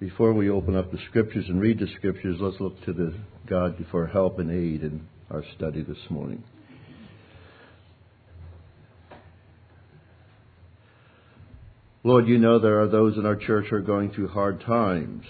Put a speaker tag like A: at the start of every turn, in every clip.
A: Before we open up the Scriptures and read the Scriptures, let's look to God for help and aid in our study this morning. Lord, you know there are those in our church who are going through hard times.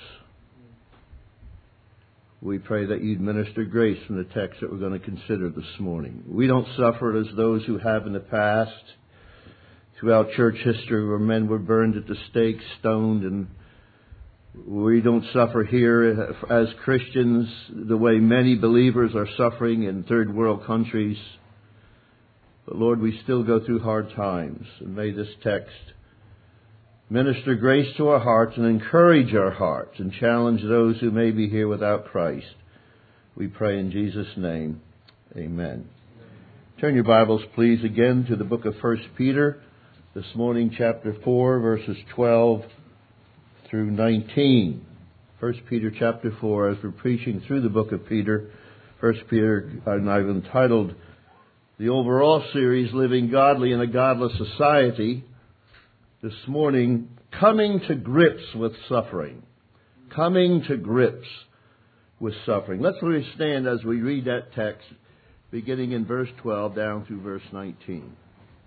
A: We pray that you'd minister grace from the text that we're going to consider this morning. We don't suffer as those who have in the past, throughout church history, where men were burned at the stake, stoned, and we don't suffer here as Christians the way many believers are suffering in third world countries. But Lord, we still go through hard times. And may this text minister grace to our hearts and encourage our hearts and challenge those who may be here without Christ. We pray in Jesus' name. Amen. Turn your Bibles, please, again to the book of 1 Peter. This morning, chapter 4, verses 12 through 19. 1 Peter chapter 4, as we're preaching through the book of Peter. 1 Peter, and I've entitled the overall series, Living Godly in a Godless Society. This morning, coming to grips with suffering. Coming to grips with suffering. Let's really stand as we read that text, beginning in verse 12 down through verse 19.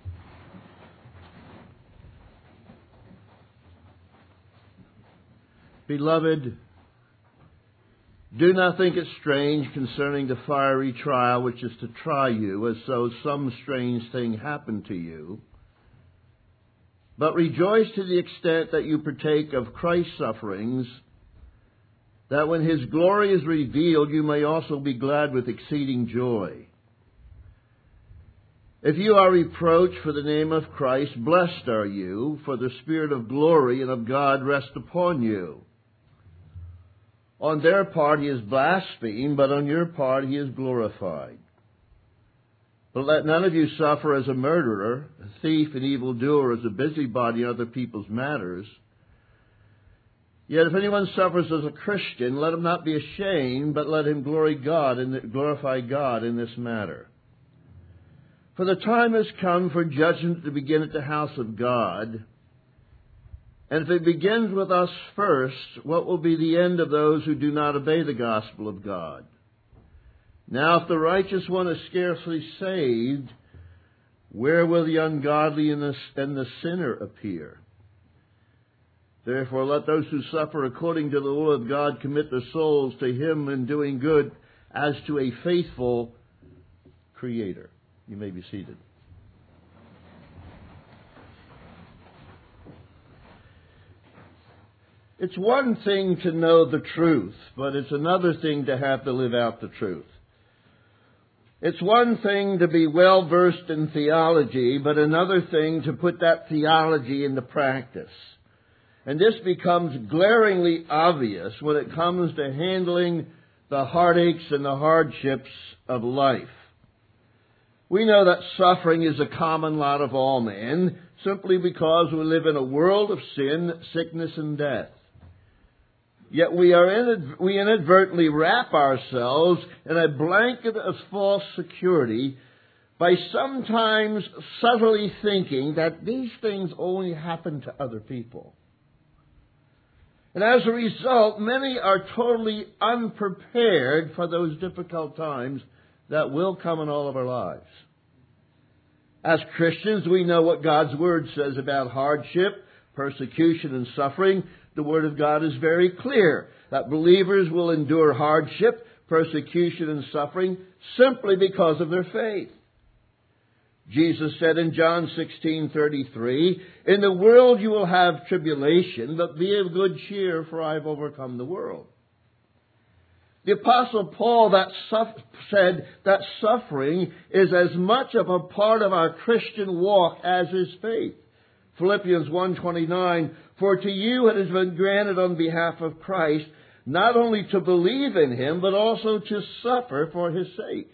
A: Beloved, do not think it strange concerning the fiery trial which is to try you, as though some strange thing happened to you. But rejoice to the extent that you partake of Christ's sufferings, that when His glory is revealed, you may also be glad with exceeding joy. If you are reproached for the name of Christ, blessed are you, for the Spirit of glory and of God rests upon you. On their part He is blasphemed, but on your part He is glorified. But let none of you suffer as a murderer, a thief, an evildoer, as a busybody in other people's matters. Yet if anyone suffers as a Christian, let him not be ashamed, but let him glorify God in this matter. For the time has come for judgment to begin at the house of God. And if it begins with us first, what will be the end of those who do not obey the gospel of God? Now, if the righteous one is scarcely saved, where will the ungodly and the sinner appear? Therefore, let those who suffer according to the will of God commit their souls to Him in doing good as to a faithful Creator. You may be seated. It's one thing to know the truth, but it's another thing to have to live out the truth. It's one thing to be well versed in theology, but another thing to put that theology into practice. And this becomes glaringly obvious when it comes to handling the heartaches and the hardships of life. We know that suffering is a common lot of all men, simply because we live in a world of sin, sickness, and death. Yet we inadvertently wrap ourselves in a blanket of false security by sometimes subtly thinking that these things only happen to other people. And as a result, many are totally unprepared for those difficult times that will come in all of our lives. As Christians, we know what God's Word says about hardship, persecution, and suffering. The Word of God is very clear that believers will endure hardship, persecution, and suffering simply because of their faith. Jesus said in John 16:33, "In the world you will have tribulation, but be of good cheer, for I have overcome the world." The Apostle Paul said that suffering is as much of a part of our Christian walk as is faith. Philippians 1:29, "For to you it has been granted on behalf of Christ, not only to believe in Him, but also to suffer for His sake."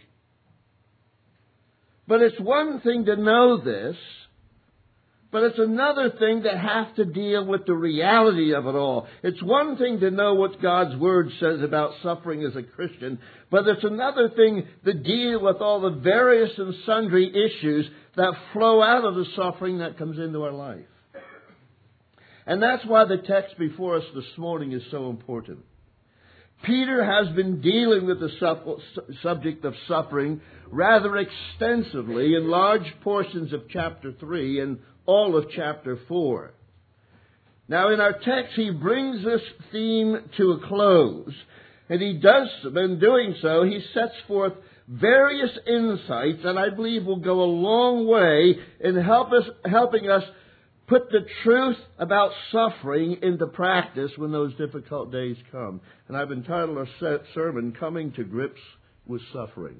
A: But it's one thing to know this, but it's another thing to have to deal with the reality of it all. It's one thing to know what God's Word says about suffering as a Christian, but it's another thing to deal with all the various and sundry issues that flow out of the suffering that comes into our life. And that's why the text before us this morning is so important. Peter has been dealing with the subject of suffering rather extensively in large portions of chapter 3 and all of chapter 4. Now in our text he brings this theme to a close, and he does, in doing so, he sets forth various insights that I believe will go a long way in helping us put the truth about suffering into practice when those difficult days come. And I've entitled our sermon, Coming to Grips with Suffering.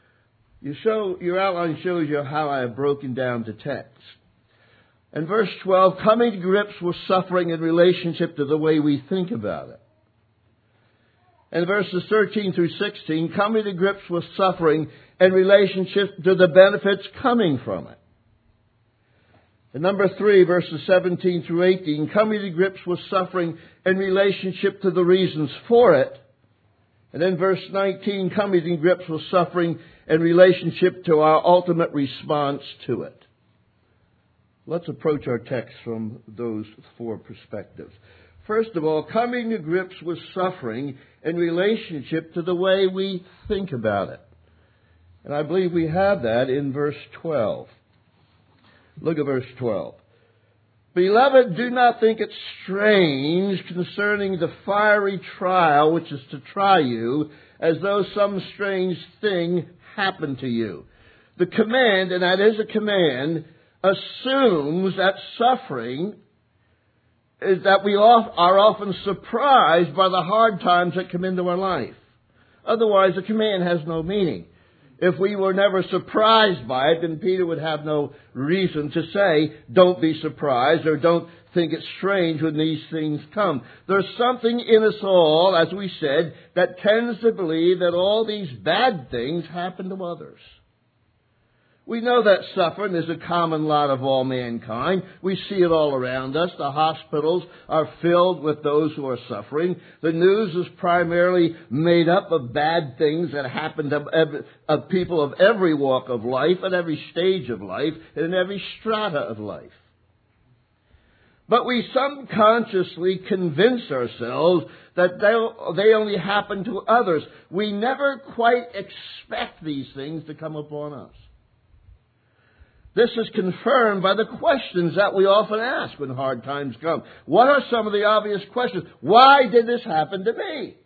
A: Your outline shows you how I have broken down the text. In verse 12, coming to grips with suffering in relationship to the way we think about it. In verses 13 through 16, coming to grips with suffering in relationship to the benefits coming from it. And number 3, verses 17 through 18, coming to grips with suffering in relationship to the reasons for it. And then verse 19, coming to grips with suffering in relationship to our ultimate response to it. Let's approach our text from those 4 perspectives. First of all, coming to grips with suffering in relationship to the way we think about it. And I believe we have that in verse 12. Look at verse 12. Beloved, do not think it strange concerning the fiery trial which is to try you, as though some strange thing happened to you. The command, and that is a command, assumes that suffering is that we are often surprised by the hard times that come into our life. Otherwise, the command has no meaning. If we were never surprised by it, then Peter would have no reason to say, don't be surprised or don't think it's strange when these things come. There's something in us all, as we said, that tends to believe that all these bad things happen to others. We know that suffering is a common lot of all mankind. We see it all around us. The hospitals are filled with those who are suffering. The news is primarily made up of bad things that happen to people of every walk of life, at every stage of life, and in every strata of life. But we subconsciously convince ourselves that they only happen to others. We never quite expect these things to come upon us. This is confirmed by the questions that we often ask when hard times come. What are some of the obvious questions? Why did this happen to me?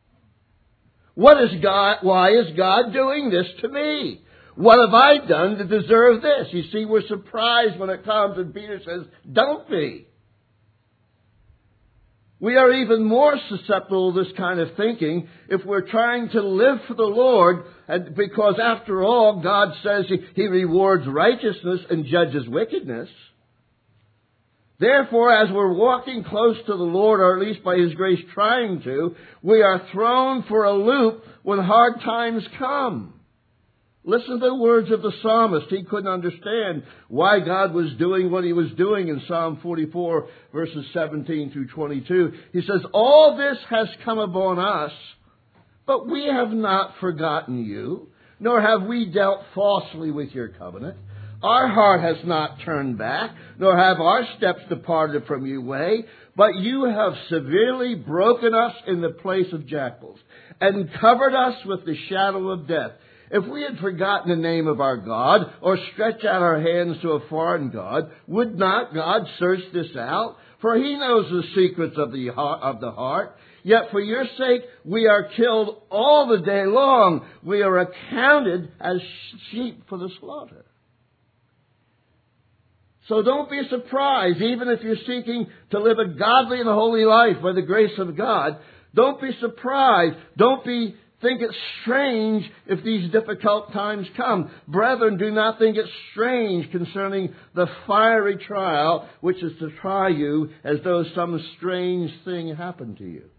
A: Why is God doing this to me? What have I done to deserve this? You see, we're surprised when it comes and Peter says, don't be. We are even more susceptible to this kind of thinking if we're trying to live for the Lord, and because after all, God says He rewards righteousness and judges wickedness. Therefore, as we're walking close to the Lord, or at least by His grace trying to, we are thrown for a loop when hard times come. Listen to the words of the psalmist. He couldn't understand why God was doing what He was doing in Psalm 44, verses 17 through 22. He says, all this has come upon us, but we have not forgotten you, nor have we dealt falsely with your covenant. Our heart has not turned back, nor have our steps departed from your way, but you have severely broken us in the place of jackals, and covered us with the shadow of death. If we had forgotten the name of our God, or stretched out our hands to a foreign God, would not God search this out? For He knows the secrets of the heart. Yet for your sake we are killed all the day long. We are accounted as sheep for the slaughter. So don't be surprised, even if you're seeking to live a godly and holy life by the grace of God. Don't be surprised. Don't think it's strange if these difficult times come. Brethren, do not think it strange concerning the fiery trial which is to try you, as though some strange thing happened to you.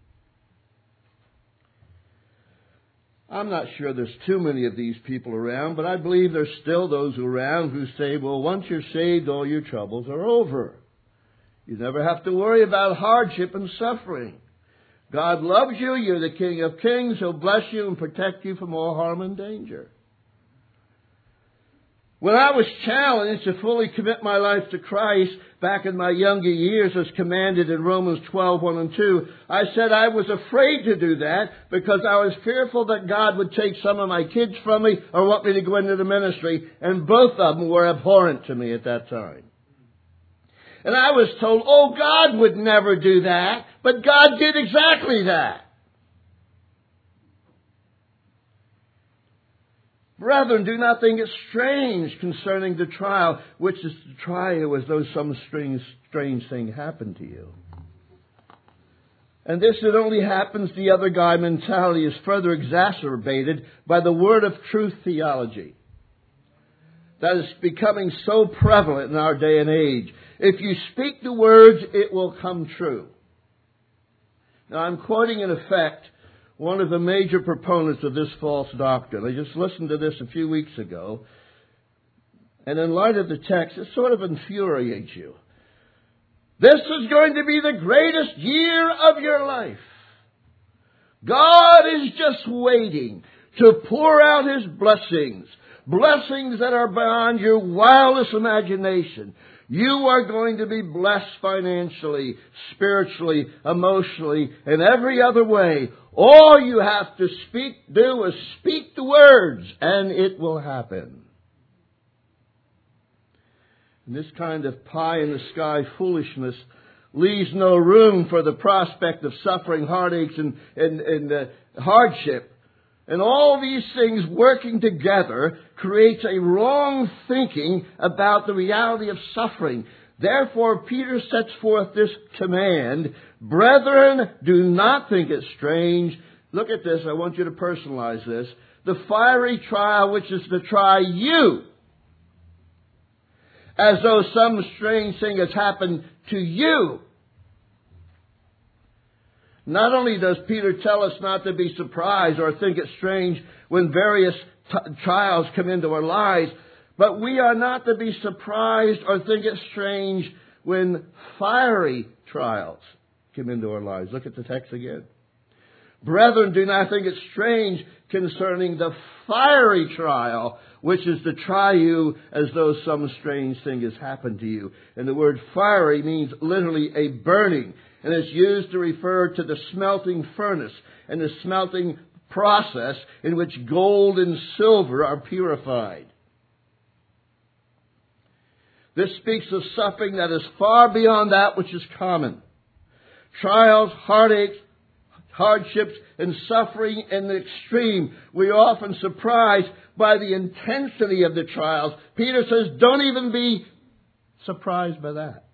A: I'm not sure there's too many of these people around, but I believe there's still those around who say, well, once you're saved, all your troubles are over. You never have to worry about hardship and suffering. God loves you. You're the King of Kings. He'll bless you and protect you from all harm and danger. When I was challenged to fully commit my life to Christ back in my younger years as commanded in Romans 12:1 and 2, I said I was afraid to do that because I was fearful that God would take some of my kids from me or want me to go into the ministry, and both of them were abhorrent to me at that time. And I was told, oh, God would never do that, but God did exactly that. Brethren, do not think it strange concerning the trial, which is to try you as though some strange thing happened to you. And this, it only happens, the other guy mentality is further exacerbated by the word of truth theology that is becoming so prevalent in our day and age. If you speak the words, it will come true. Now, I'm quoting in effect one of the major proponents of this false doctrine. I just listened to this a few weeks ago, and in light of the text, it sort of infuriates you. This is going to be the greatest year of your life. God is just waiting to pour out His blessings, blessings that are beyond your wildest imagination. You are going to be blessed financially, spiritually, emotionally, in every other way. All you have to do is speak the words, and it will happen. And this kind of pie-in-the-sky foolishness leaves no room for the prospect of suffering, heartaches, and hardship. And all these things working together creates a wrong thinking about the reality of suffering. Therefore, Peter sets forth this command, brethren, do not think it strange. Look at this. I want you to personalize this. The fiery trial which is to try you, as though some strange thing has happened to you. Not only does Peter tell us not to be surprised or think it strange when various trials come into our lives, but we are not to be surprised or think it strange when fiery trials come into our lives. Look at the text again. Brethren, do not think it strange concerning the fiery trial, which is to try you as though some strange thing has happened to you. And the word fiery means literally a burning. And it's used to refer to the smelting furnace and the smelting process in which gold and silver are purified. This speaks of suffering that is far beyond that which is common. Trials, heartaches, hardships, and suffering in the extreme. We are often surprised by the intensity of the trials. Peter says, don't even be surprised by that.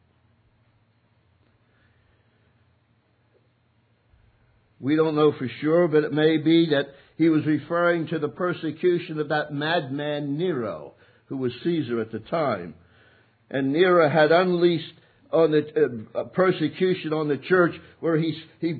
A: We don't know for sure, but it may be that he was referring to the persecution of that madman Nero, who was Caesar at the time. And Nero had unleashed on the persecution on the church, where he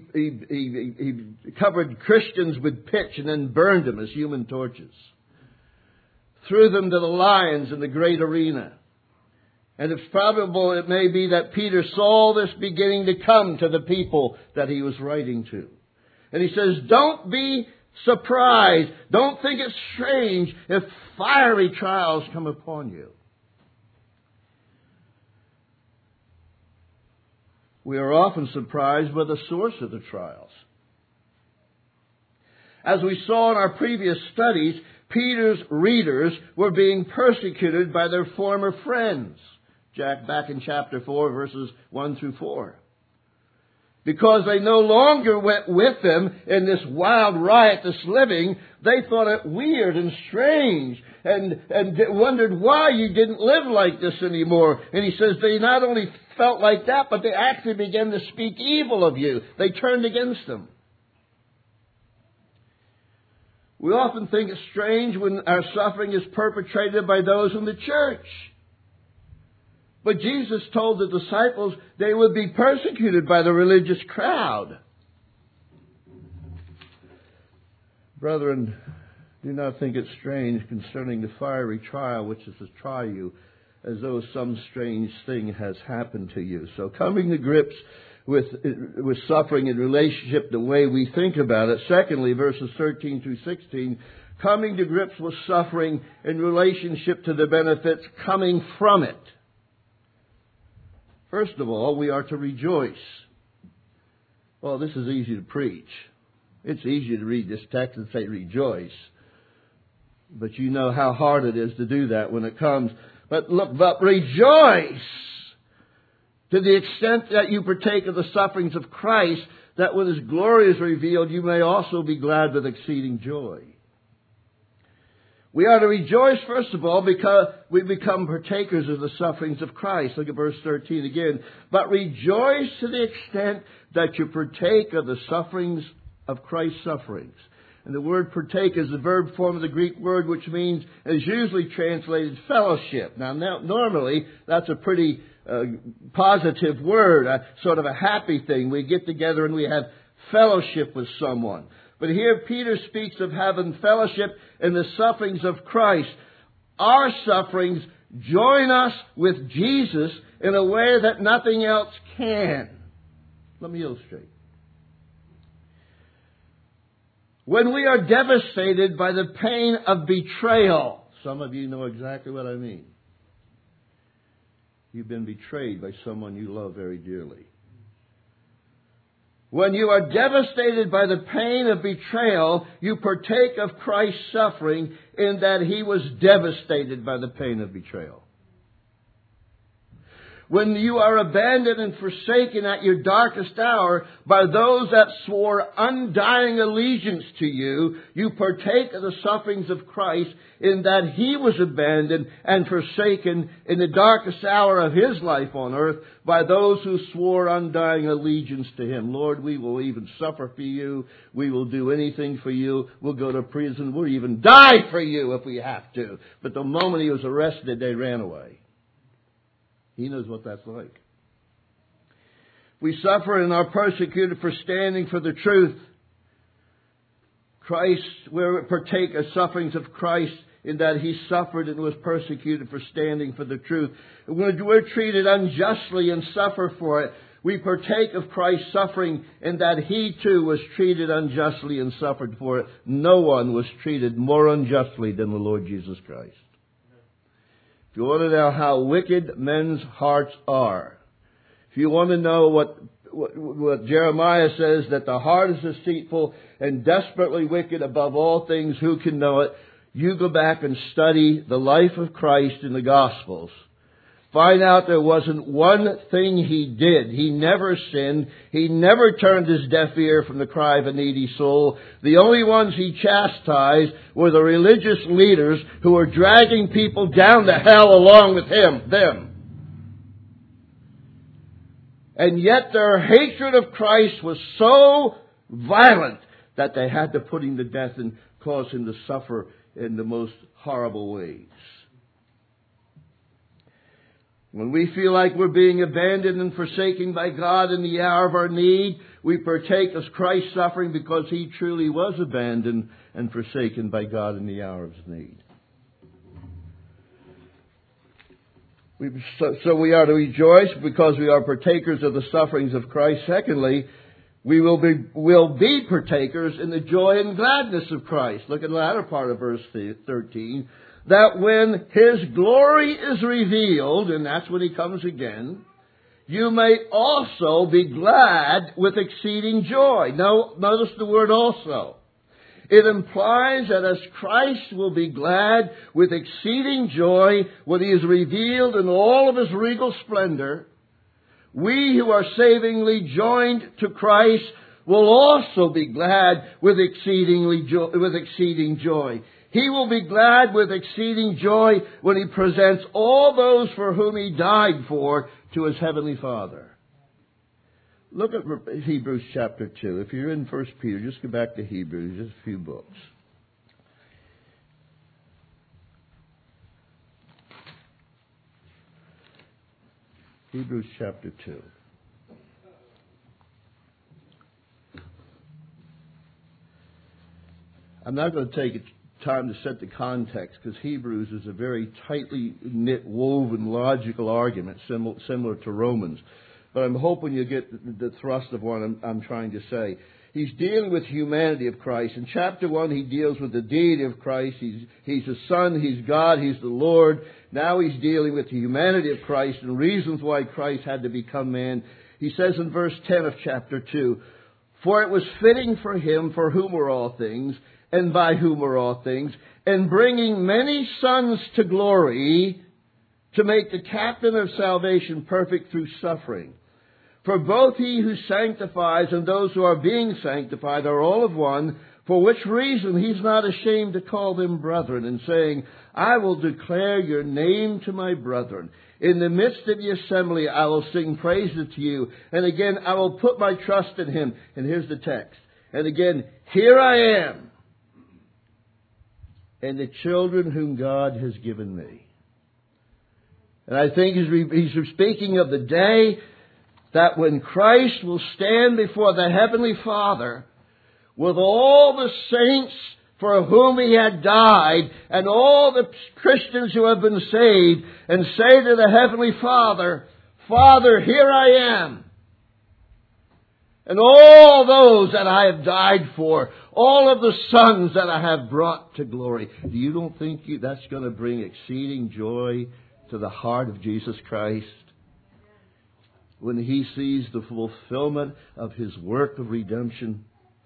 A: covered Christians with pitch and then burned them as human torches. Threw them to the lions in the great arena. And it's probable, it may be, that Peter saw this beginning to come to the people that he was writing to. And he says, don't be surprised. Don't think it's strange if fiery trials come upon you. We are often surprised by the source of the trials. As we saw in our previous studies, Peter's readers were being persecuted by their former friends. Back in chapter 4, verses 1 through 4. Because they no longer went with them in this wild, riotous living, they thought it weird and strange and wondered why you didn't live like this anymore. And he says they not only felt like that, but they actually began to speak evil of you. They turned against them. We often think it's strange when our suffering is perpetrated by those in the church. But Jesus told the disciples they would be persecuted by the religious crowd. Brethren, do not think it strange concerning the fiery trial which is to try you, as though some strange thing has happened to you. So coming to grips with suffering in relationship the way we think about it. Secondly, verses 13 through 16 coming to grips with suffering in relationship to the benefits coming from it. First of all, we are to rejoice. Well, this is easy to preach. It's easy to read this text and say rejoice. But you know how hard it is to do that when it comes. But rejoice to the extent that you partake of the sufferings of Christ, that when His glory is revealed, you may also be glad with exceeding joy. We are to rejoice, first of all, because we become partakers of the sufferings of Christ. Look at verse 13 again. But rejoice to the extent that you partake of the sufferings of Christ's sufferings. And the word partake is the verb form of the Greek word, which means, is usually translated fellowship. Now normally, that's a pretty positive word, sort of a happy thing. We get together and we have fellowship with someone. But here Peter speaks of having fellowship in the sufferings of Christ. Our sufferings join us with Jesus in a way that nothing else can. Let me illustrate. When we are devastated by the pain of betrayal, some of you know exactly what I mean. You've been betrayed by someone you love very dearly. When you are devastated by the pain of betrayal, you partake of Christ's suffering in that He was devastated by the pain of betrayal. When you are abandoned and forsaken at your darkest hour by those that swore undying allegiance to you, you partake of the sufferings of Christ in that He was abandoned and forsaken in the darkest hour of His life on earth by those who swore undying allegiance to Him. Lord, we will even suffer for you. We will do anything for you. We'll go to prison. We'll even die for you if we have to. But the moment He was arrested, they ran away. He knows what that's like. We suffer and are persecuted for standing for the truth. Christ, we partake of sufferings of Christ in that He suffered and was persecuted for standing for the truth. When we're treated unjustly and suffer for it, we partake of Christ's suffering in that He too was treated unjustly and suffered for it. No one was treated more unjustly than the Lord Jesus Christ. If you want to know how wicked men's hearts are, if you want to know what Jeremiah says, that the heart is deceitful and desperately wicked above all things, who can know it? You go back and study the life of Christ in the Gospels. Find out there wasn't one thing He did. He never sinned. He never turned His deaf ear from the cry of a needy soul. The only ones He chastised were the religious leaders who were dragging people down to hell along with them. And yet their hatred of Christ was so violent that they had to put Him to death and cause Him to suffer in the most horrible ways. When we feel like we're being abandoned and forsaken by God in the hour of our need, we partake of Christ's suffering because He truly was abandoned and forsaken by God in the hour of His need. So we are to rejoice because we are partakers of the sufferings of Christ. Secondly, we will be partakers in the joy and gladness of Christ. Look at the latter part of verse 13. That when His glory is revealed, and that's when He comes again, you may also be glad with exceeding joy. Now, notice the word also. It implies that as Christ will be glad with exceeding joy when He is revealed in all of His regal splendor, we who are savingly joined to Christ will also be glad with exceeding joy. He will be glad with exceeding joy when He presents all those for whom He died for to His Heavenly Father. Look at Hebrews chapter 2. If you're in 1 Peter, just go back to Hebrews, just a few books. Hebrews chapter 2. I'm not going to take time to set the context because Hebrews is a very tightly knit, woven, logical argument similar to Romans. But I'm hoping you get the thrust of what I'm trying to say. He's dealing with humanity of Christ. In chapter 1, he deals with the deity of Christ. He's the Son, he's God, he's the Lord. Now he's dealing with the humanity of Christ and reasons why Christ had to become man. He says in verse 10 of chapter 2, "For it was fitting for him, for whom are all things, and by whom are all things, and bringing many sons to glory, to make the captain of salvation perfect through suffering. For both he who sanctifies and those who are being sanctified are all of one, for which reason he's not ashamed to call them brethren, and saying, I will declare your name to my brethren. In the midst of the assembly I will sing praises to you, and again I will put my trust in him." And here's the text. "And again, here I am, and the children whom God has given me." And I think he's speaking of the day that when Christ will stand before the Heavenly Father with all the saints for whom he had died and all the Christians who have been saved, and say to the Heavenly Father, "Father, here I am. And all those that I have died for, all of the sons that I have brought to glory." Do you don't think that's going to bring exceeding joy to the heart of Jesus Christ when he sees the fulfillment of his work of redemption?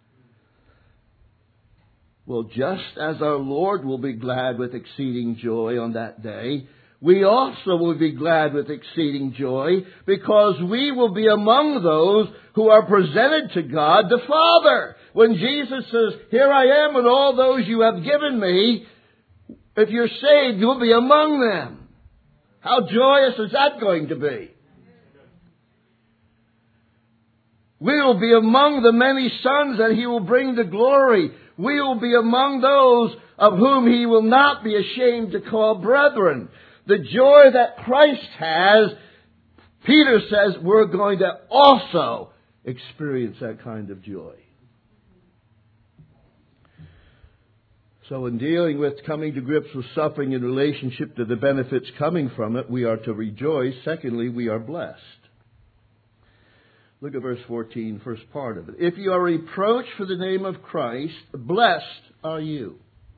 A: Well, just as our Lord will be glad with exceeding joy on that day, we also will be glad with exceeding joy, because we will be among those who are presented to God the Father. When Jesus says, "Here I am and all those you have given me," if you're saved, you'll be among them. How joyous is that going to be? We will be among the many sons that he will bring to glory. We will be among those of whom he will not be ashamed to call brethren. The joy that Christ has, Peter says, we're going to also experience that kind of joy. So in dealing with coming to grips with suffering in relationship to the benefits coming from it, we are to rejoice. Secondly, we are blessed. Look at verse 14, first part of it. "If you are reproached for the name of Christ, blessed are you."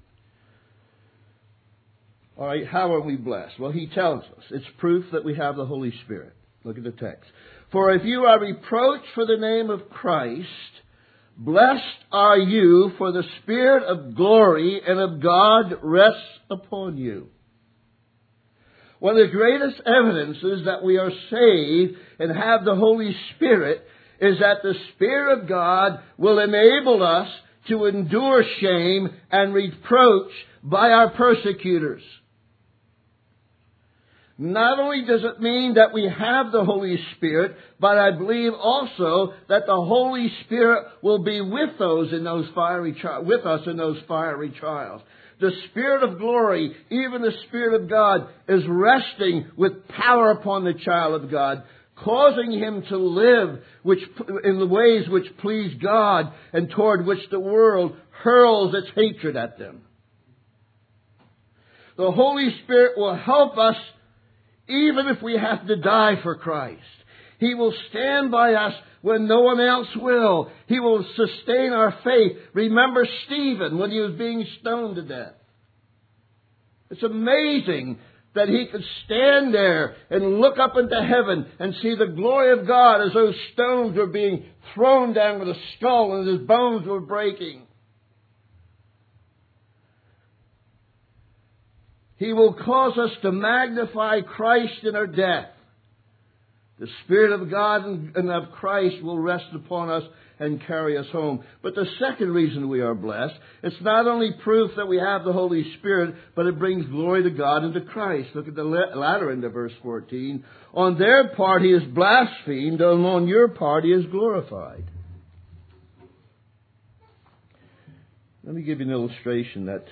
A: All right, how are we blessed? Well, he tells us. It's proof that we have the Holy Spirit. Look at the text. "For if you are reproached for the name of Christ, blessed are you, for the Spirit of glory and of God rests upon you." One of the greatest evidences that we are saved and have the Holy Spirit is that the Spirit of God will enable us to endure shame and reproach by our persecutors. Not only does it mean that we have the Holy Spirit, but I believe also that the Holy Spirit will be with those in those with us in those fiery trials. The Spirit of glory, even the Spirit of God, is resting with power upon the child of God, causing him to live in the ways which please God and toward which the world hurls its hatred at them. The Holy Spirit will help us even if we have to die for Christ. He will stand by us when no one else will. He will sustain our faith. Remember Stephen when he was being stoned to death. It's amazing that he could stand there and look up into heaven and see the glory of God as those stones were being thrown down with his skull and his bones were breaking. He will cause us to magnify Christ in our death. The Spirit of God and of Christ will rest upon us and carry us home. But the second reason we are blessed, it's not only proof that we have the Holy Spirit, but it brings glory to God and to Christ. Look at the latter end of verse 14. On their part he is blasphemed, and on your part he is glorified. Let me give you an illustration that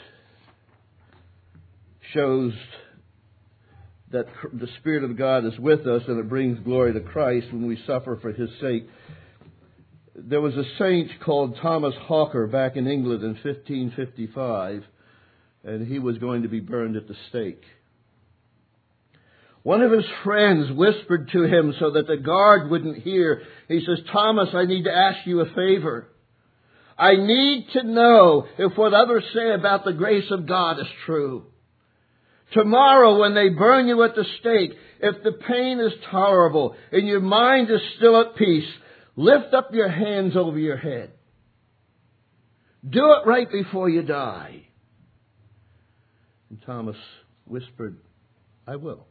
A: shows that the Spirit of God is with us and it brings glory to Christ when we suffer for His sake. There was a saint called Thomas Hawker back in England in 1555, and he was going to be burned at the stake. One of his friends whispered to him so that the guard wouldn't hear. He says, "Thomas, I need to ask you a favor." I need to know if what others say about the grace of God is true. Tomorrow when they burn you at the stake, if the pain is tolerable and your mind is still at peace, lift up your hands over your head. Do it right before you die. And Thomas whispered, I will.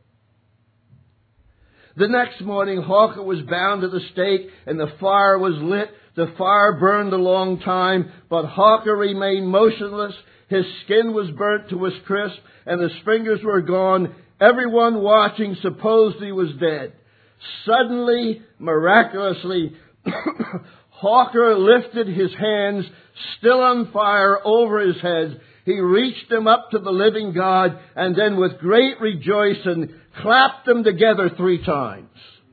A: The next morning, Hawker was bound to the stake and the fire was lit. The fire burned a long time, but Hawker remained motionless. His skin was burnt to his crisp and his fingers were gone. Everyone watching supposed he was dead. Suddenly, miraculously, Hawker lifted his hands, still on fire, over his head. He reached them up to the living God and then with great rejoicing clapped them together 3 times.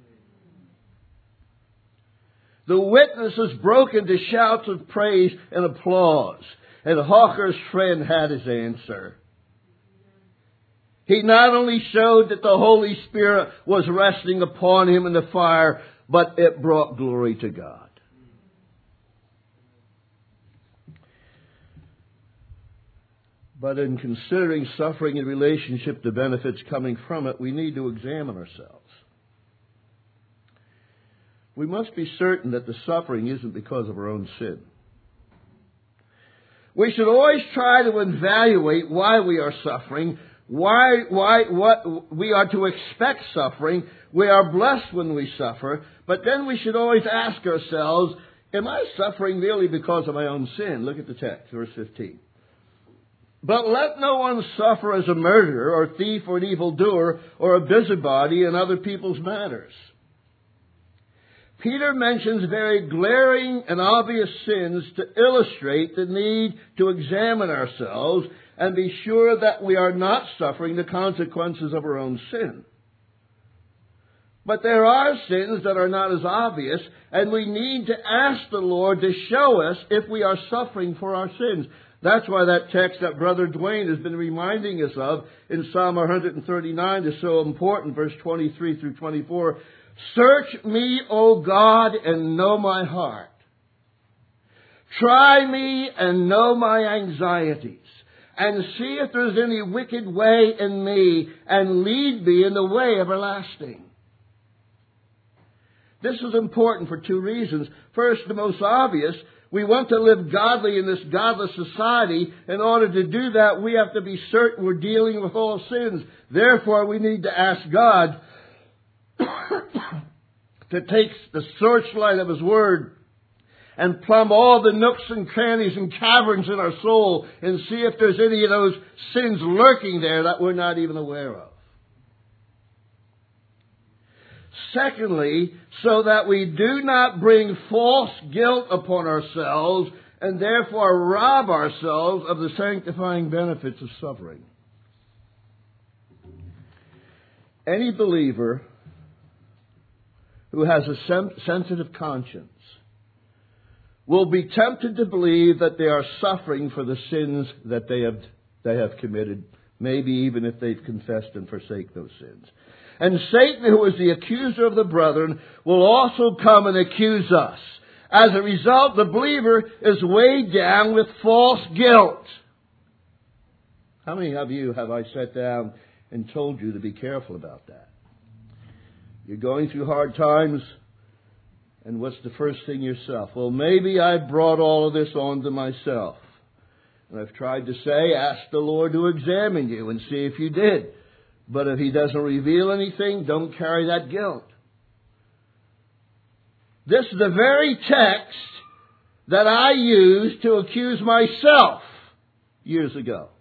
A: The witnesses broke into shouts of praise and applause, and Hawker's friend had his answer. He not only showed that the Holy Spirit was resting upon him in the fire, but it brought glory to God. But in considering suffering in relationship to benefits coming from it, we need to examine ourselves. We must be certain that the suffering isn't because of our own sin. We should always try to evaluate why we are suffering, what we are to expect suffering. We are blessed when we suffer, but then we should always ask ourselves, am I suffering really because of my own sin? Look at the text, verse 15. But let no one suffer as a murderer or thief or an evildoer or a busybody in other people's matters. Peter mentions very glaring and obvious sins to illustrate the need to examine ourselves and be sure that we are not suffering the consequences of our own sin. But there are sins that are not as obvious, and we need to ask the Lord to show us if we are suffering for our sins. That's why that text that Brother Dwayne has been reminding us of in Psalm 139 is so important, verse 23 through 24. Search me, O God, and know my heart. Try me and know my anxieties, and see if there's any wicked way in me, and lead me in the way everlasting. This is important for 2 reasons. First, the most obvious, we want to live godly in this godless society. In order to do that, we have to be certain we're dealing with all sins. Therefore, we need to ask God to take the searchlight of His Word and plumb all the nooks and crannies and caverns in our soul and see if there's any of those sins lurking there that we're not even aware of. Secondly, so that we do not bring false guilt upon ourselves and therefore rob ourselves of the sanctifying benefits of suffering. Any believer who has a sensitive conscience will be tempted to believe that they are suffering for the sins that they have committed, maybe even if they've confessed and forsake those sins. And Satan, who is the accuser of the brethren, will also come and accuse us. As a result, the believer is weighed down with false guilt. How many of you have I sat down and told you to be careful about that? You're going through hard times, and what's the first thing yourself? Well, maybe I brought all of this on to myself. And I've tried to say, ask the Lord to examine you and see if you did. But if He doesn't reveal anything, don't carry that guilt. This is the very text that I used to accuse myself years ago.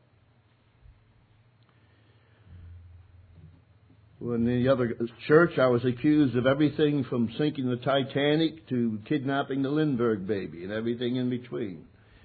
A: In the other church, I was accused of everything from sinking the Titanic to kidnapping the Lindbergh baby and everything in between.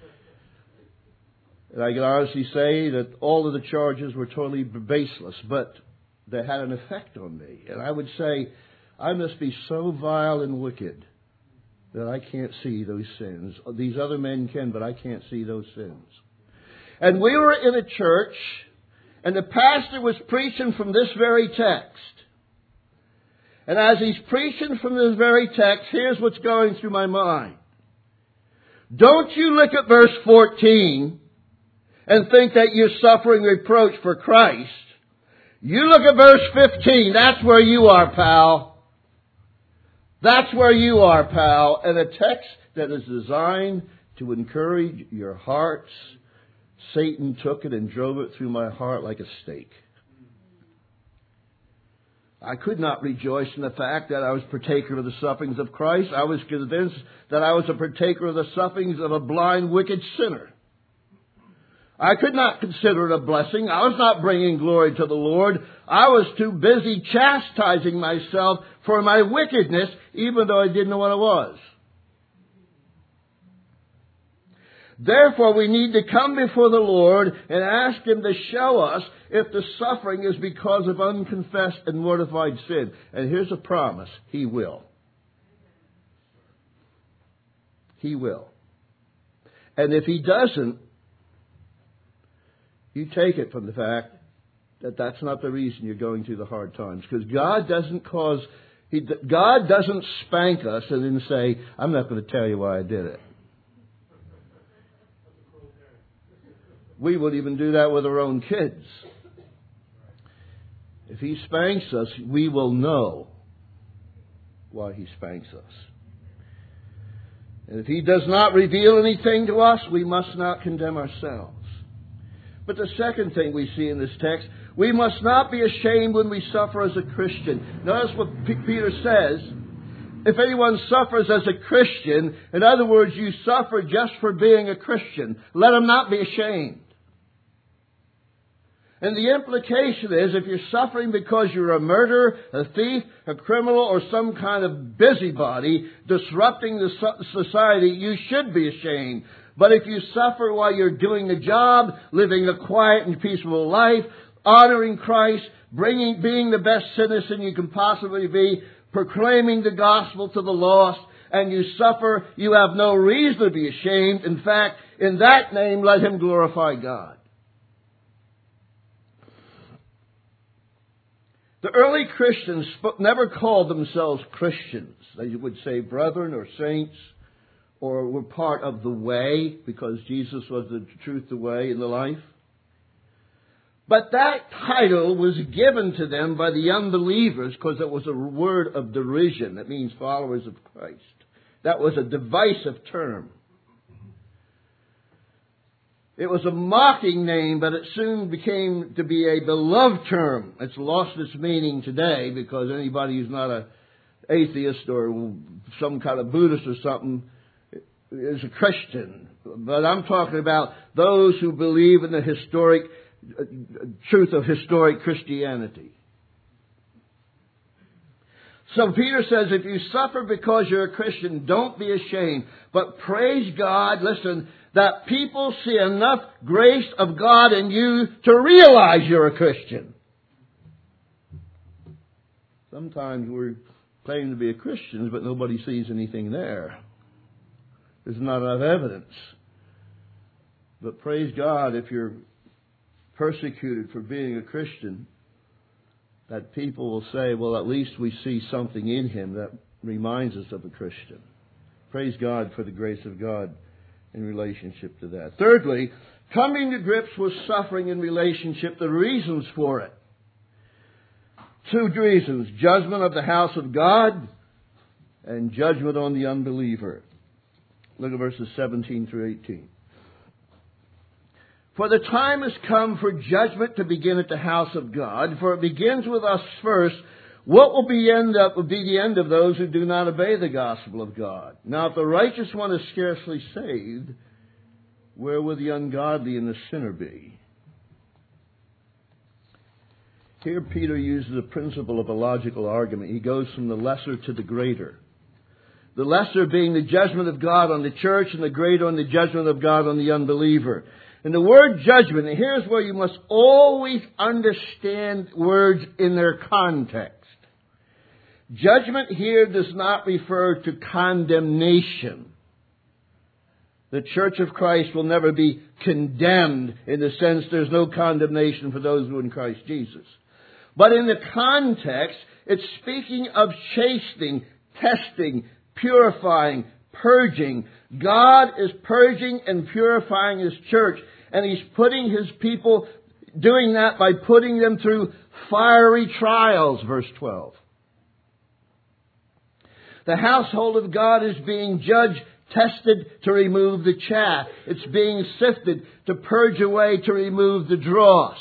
A: And I can honestly say that all of the charges were totally baseless, but they had an effect on me. And I would say, I must be so vile and wicked that I can't see those sins. These other men can, but I can't see those sins. And we were in a church, and the pastor was preaching from this very text. And as he's preaching from this very text, here's what's going through my mind. Don't you look at verse 14 and think that you're suffering reproach for Christ. You look at verse 15. That's where you are, pal. That's where you are, pal. And a text that is designed to encourage your hearts. Satan took it and drove it through my heart like a stake. I could not rejoice in the fact that I was partaker of the sufferings of Christ. I was convinced that I was a partaker of the sufferings of a blind, wicked sinner. I could not consider it a blessing. I was not bringing glory to the Lord. I was too busy chastising myself for my wickedness, even though I didn't know what it was. Therefore, we need to come before the Lord and ask Him to show us if the suffering is because of unconfessed and mortified sin. And here's a promise. He will. He will. And if He doesn't, you take it from the fact that that's not the reason you're going through the hard times. Because God doesn't spank us and then say, I'm not going to tell you why I did it. We would even do that with our own kids. If He spanks us, we will know why He spanks us. And if He does not reveal anything to us, we must not condemn ourselves. But the second thing we see in this text, we must not be ashamed when we suffer as a Christian. Notice what Peter says. If anyone suffers as a Christian, in other words, you suffer just for being a Christian, let him not be ashamed. And the implication is, if you're suffering because you're a murderer, a thief, a criminal, or some kind of busybody disrupting the society, you should be ashamed. But if you suffer while you're doing the job, living a quiet and peaceful life, honoring Christ, being the best citizen you can possibly be, proclaiming the gospel to the lost, and you suffer, you have no reason to be ashamed. In fact, in that name, let Him glorify God. The early Christians never called themselves Christians. They would say brethren or saints, or were part of the way, because Jesus was the truth, the way, and the life. But that title was given to them by the unbelievers because it was a word of derision. That means followers of Christ. That was a divisive term. It was a mocking name, but it soon became to be a beloved term. It's lost its meaning today because anybody who's not an atheist or some kind of Buddhist or something is a Christian. But I'm talking about those who believe in the historic truth of historic Christianity. So Peter says, if you suffer because you're a Christian, don't be ashamed. But praise God, listen, that people see enough grace of God in you to realize you're a Christian. Sometimes we claim to be Christians, but nobody sees anything there. There's not enough evidence. But praise God, if you're persecuted for being a Christian, that people will say, well, at least we see something in him that reminds us of a Christian. Praise God for the grace of God in relationship to that. Thirdly, coming to grips with suffering in relationship, the reasons for it. Two reasons: judgment of the house of God and judgment on the unbeliever. Look at verses 17 through 18. For the time has come for judgment to begin at the house of God, for it begins with us first. What will be the end of those who do not obey the gospel of God? Now, if the righteous one is scarcely saved, where will the ungodly and the sinner be? Here Peter uses the principle of a logical argument. He goes from the lesser to the greater. The lesser being the judgment of God on the church, and the greater on the judgment of God on the unbeliever. And the word judgment, and here's where you must always understand words in their context. Judgment here does not refer to condemnation. The Church of Christ will never be condemned in the sense there's no condemnation for those who are in Christ Jesus. But in the context, it's speaking of chastening, testing, purifying, purging. God is purging and purifying His church, and He's putting His people, doing that by putting them through fiery trials, verse 12. The household of God is being judged, tested to remove the chaff. It's being sifted to purge away, to remove the dross.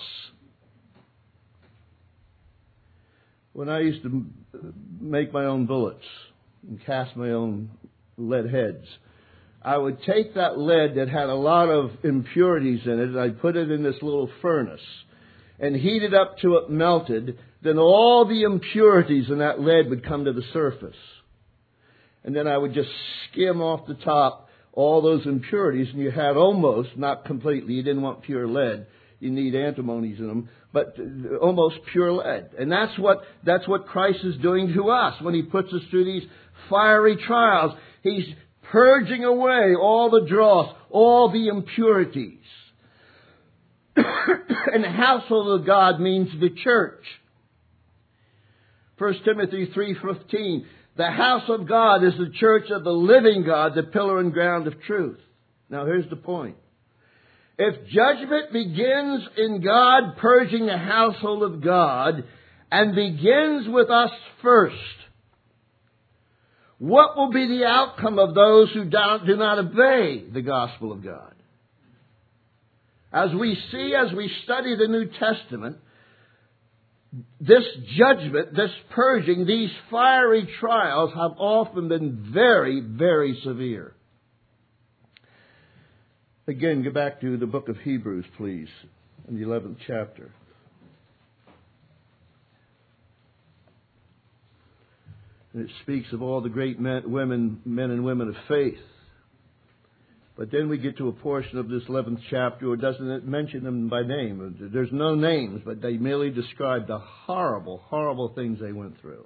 A: When I used to make my own bullets and cast my own lead heads, I would take that lead that had a lot of impurities in it, and I'd put it in this little furnace and heat it up till it melted. Then all the impurities in that lead would come to the surface. And then I would just skim off the top all those impurities, and you had almost, not completely, you didn't want pure lead. You need antimonies in them, but almost pure lead. And that's what Christ is doing to us when He puts us through these fiery trials. He's purging away all the dross, all the impurities. And the household of God means the church. 1 Timothy 3:15. The house of God is the church of the living God, the pillar and ground of truth. Now here's the point. If judgment begins in God purging the household of God and begins with us first, what will be the outcome of those who do not obey the gospel of God? As we see, as we study the New Testament, this judgment, this purging, these fiery trials have often been very, very severe. Again, go back to the book of Hebrews, please, in the 11th chapter. And it speaks of all the great men and women of faith. But then we get to a portion of this 11th chapter where it doesn't mention them by name. There's no names, but they merely describe the horrible, horrible things they went through.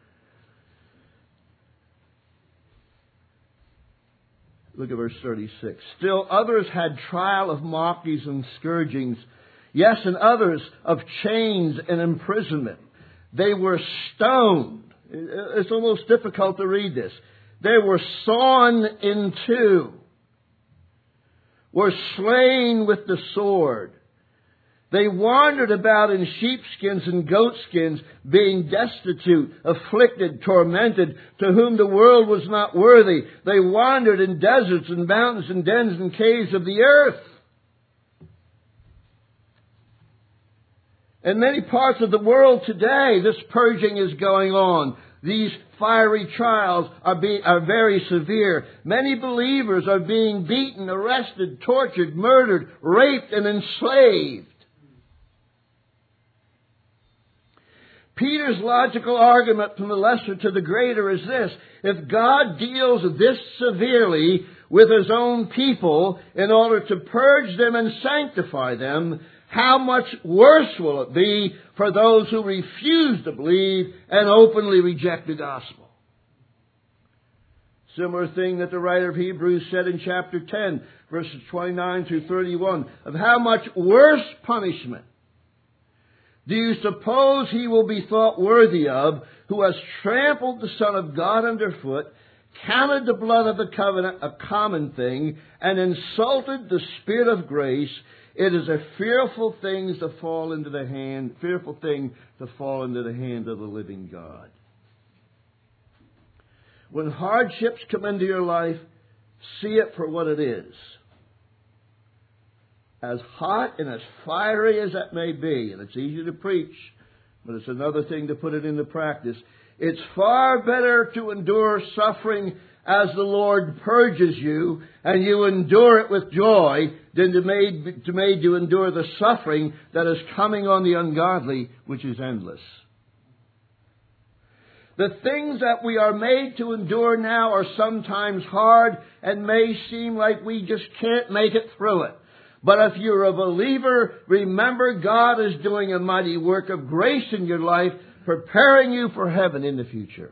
A: Look at verse 36. Still others had trial of mockings and scourgings. Yes, and others of chains and imprisonment. They were stoned. It's almost difficult to read this. They were sawn in two. Were slain with the sword. They wandered about in sheepskins and goatskins, being destitute, afflicted, tormented, to whom the world was not worthy. They wandered in deserts and mountains and dens and caves of the earth. In many parts of the world today, this purging is going on. These fiery trials are very severe. Many believers are being beaten, arrested, tortured, murdered, raped, and enslaved. Peter's logical argument from the lesser to the greater is this. If God deals this severely with His own people in order to purge them and sanctify them, how much worse will it be for those who refuse to believe and openly reject the gospel? Similar thing that the writer of Hebrews said in chapter 10, verses 29 through 31, of how much worse punishment do you suppose he will be thought worthy of, who has trampled the Son of God underfoot, counted the blood of the covenant a common thing, and insulted the Spirit of grace? It is a fearful thing to fall into the hand of the living God. When hardships come into your life, see it for what it is. As hot and as fiery as that may be, and it's easy to preach, but it's another thing to put it into practice. It's far better to endure suffering as the Lord purges you, and you endure it with joy, than to made you endure the suffering that is coming on the ungodly, which is endless. The things that we are made to endure now are sometimes hard and may seem like we just can't make it through it. But if you're a believer, remember God is doing a mighty work of grace in your life, preparing you for heaven in the future.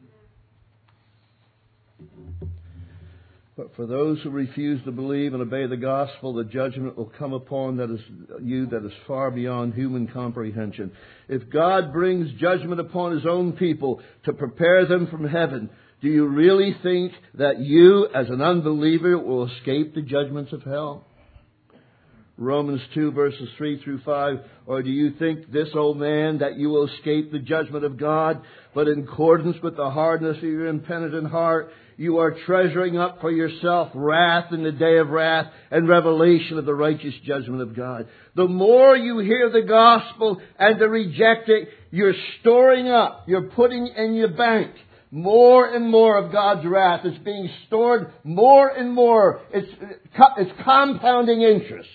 A: But for those who refuse to believe and obey the gospel, the judgment will come upon that is far beyond human comprehension. If God brings judgment upon His own people to prepare them from heaven, Do you really think that you, as an unbeliever, will escape the judgments of hell? Romans 2 verses 3 through 5. Or do you think this, old man, that you will escape the judgment of God, but in accordance with the hardness of your impenitent heart, you are treasuring up for yourself wrath in the day of wrath and revelation of the righteous judgment of God. The more you hear the gospel and to reject it, you're storing up, you're putting in your bank more and more of God's wrath. It's being stored more and more. It's compounding interest.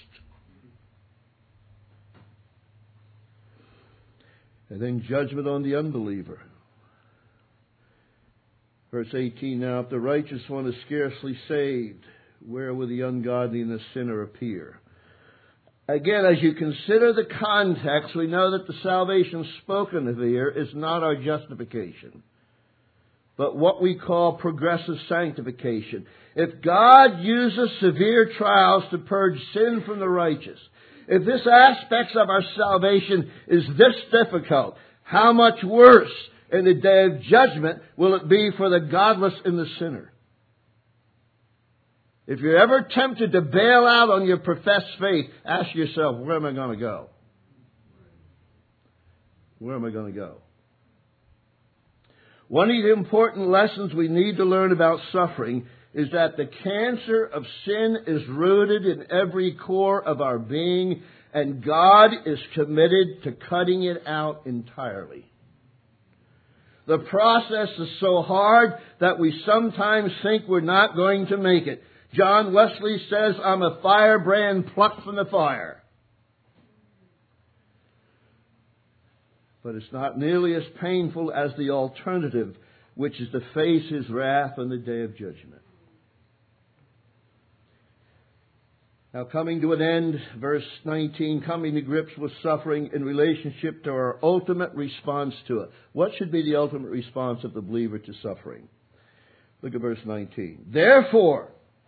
A: And then judgment on the unbeliever. Verse 18, now if the righteous one is scarcely saved, where will the ungodly and the sinner appear? Again, as you consider the context, we know that the salvation spoken of here is not our justification, but what we call progressive sanctification. If God uses severe trials to purge sin from the righteous, if this aspect of our salvation is this difficult, how much worse in the day of judgment will it be for the godless and the sinner? If you're ever tempted to bail out on your professed faith, ask yourself, where am I going to go? Where am I going to go? One of the important lessons we need to learn about suffering is that the cancer of sin is rooted in every core of our being, and God is committed to cutting it out entirely. The process is so hard that we sometimes think we're not going to make it. John Wesley says, I'm a firebrand plucked from the fire. But it's not nearly as painful as the alternative, which is to face His wrath on the day of judgment. Now, coming to an end, verse 19, coming to grips with suffering in relationship to our ultimate response to it. What should be the ultimate response of the believer to suffering? Look at verse 19. Therefore,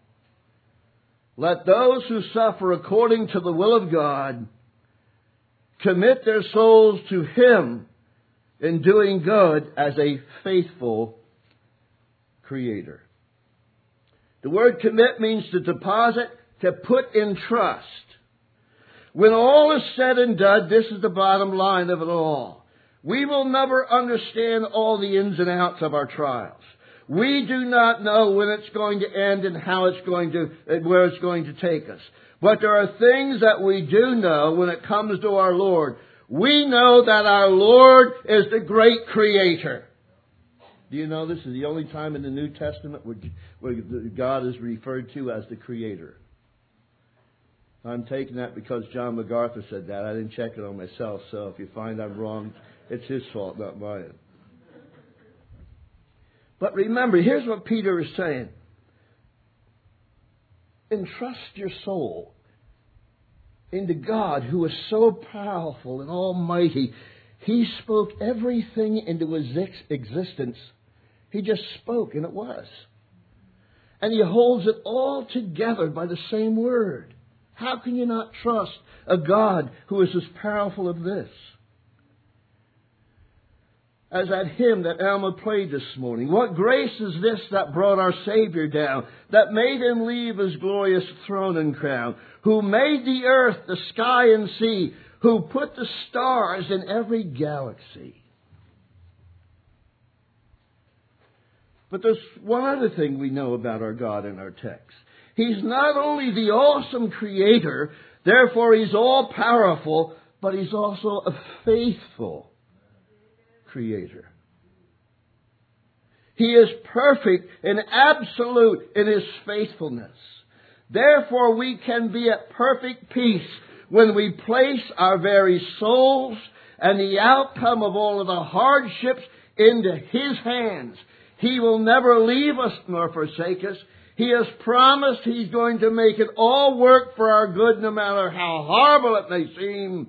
A: let those who suffer according to the will of God commit their souls to Him in doing good as a faithful Creator. The word commit means to deposit, to put in trust. When all is said and done, this is the bottom line of it all. We will never understand all the ins and outs of our trials. We do not know when it's going to end and how it's going to, and where it's going to take us. But there are things that we do know when it comes to our Lord. We know that our Lord is the great Creator. Do you know this is the only time in the New Testament where God is referred to as the Creator? I'm taking that because John MacArthur said that. I didn't check it on myself, so if you find I'm wrong, it's his fault, not mine. But remember, here's what Peter is saying. Entrust your soul into God, who is so powerful and almighty. He spoke everything into His existence. He just spoke, and it was. And He holds it all together by the same word. How can you not trust a God who is as powerful as this? As that hymn that Alma played this morning. What grace is this that brought our Savior down, that made Him leave His glorious throne and crown, who made the earth, the sky and sea, who put the stars in every galaxy. But there's one other thing we know about our God in our text. He's not only the awesome Creator, therefore He's all-powerful, but He's also a faithful Creator. He is perfect and absolute in His faithfulness. Therefore we can be at perfect peace when we place our very souls and the outcome of all of the hardships into His hands. He will never leave us nor forsake us. He has promised He's going to make it all work for our good, no matter how horrible it may seem.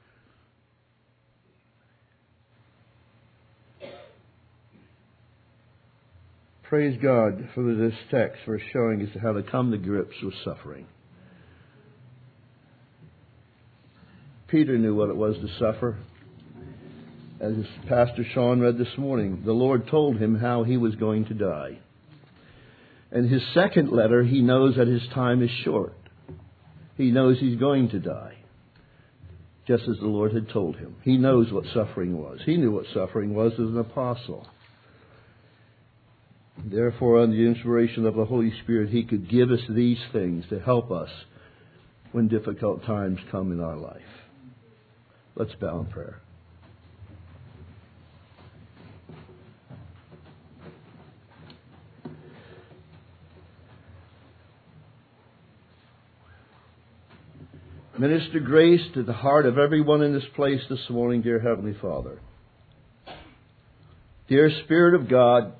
A: Praise God for this text, for showing us how to come to grips with suffering. Peter knew what it was to suffer. as Pastor Sean read this morning, the Lord told him how he was going to die. And his second letter, he knows that his time is short. He knows he's going to die, just as the Lord had told him. He knows what suffering was. He knew what suffering was as an apostle. Therefore, under the inspiration of the Holy Spirit, he could give us these things to help us when difficult times come in our life. Let's bow in prayer. Minister grace to the heart of everyone in this place this morning, dear Heavenly Father. Dear Spirit of God,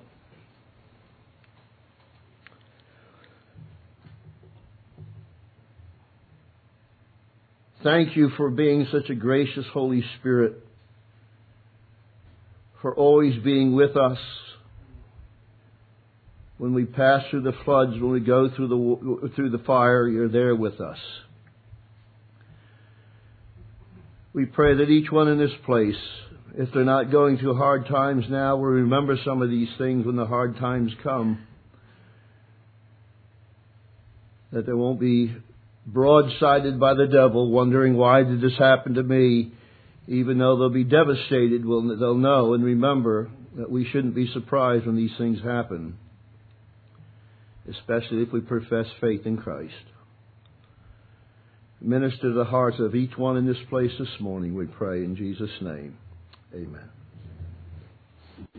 A: thank you for being such a gracious Holy Spirit, for always being with us when we pass through the floods, when we go through the fire. You're there with us. We pray that each one in this place, if they're not going through hard times now, will remember some of these things when the hard times come. That they won't be broadsided by the devil, wondering, why did this happen to me? Even though they'll be devastated, they'll know and remember that we shouldn't be surprised when these things happen, especially if we profess faith in Christ. Minister to the hearts of each one in this place this morning, we pray in Jesus' name. Amen.